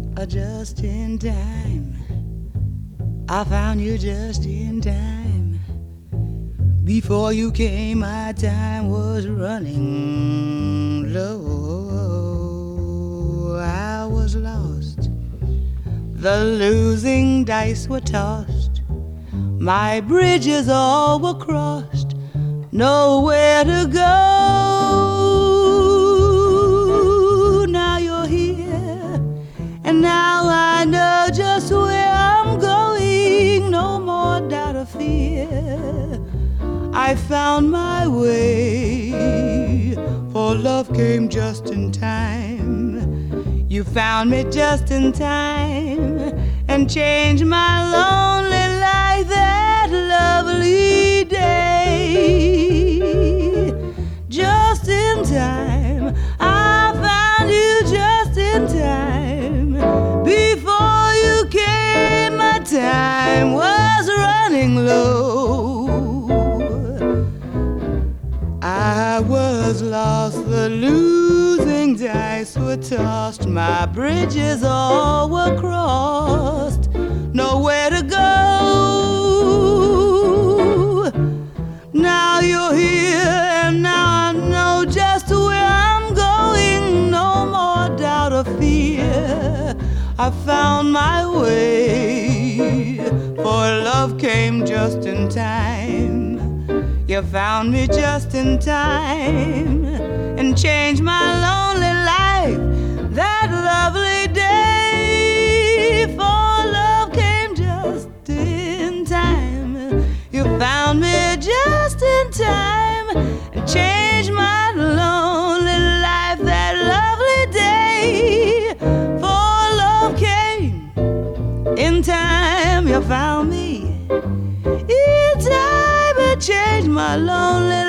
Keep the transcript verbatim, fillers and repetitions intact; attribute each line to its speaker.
Speaker 1: uh, just in time. I found you just in time. Before you came, my time was running low. I was lost. The losing dice were tossed. My bridges all were crossed. Nowhere to go. Now you're here, and now I know just where I'm going. No more doubt or fear. I found my way, for love came just in time. You found me just in time and changed my lonely life that lovely day. Just in time, I found you just in time. Before you came, my time was running low. I was lost, the losing dice were tossed. My bridges all were crossed. Nowhere to go. Now you're here, and now I know just where I'm going. No more doubt or fear. I found my way, for love came just in time. You found me just in time and changed my lonely life that lovely day. For love came just in time. You found me just in time and changed my lonely life that lovely day. For love came in time. You found me in time. Changed my lonely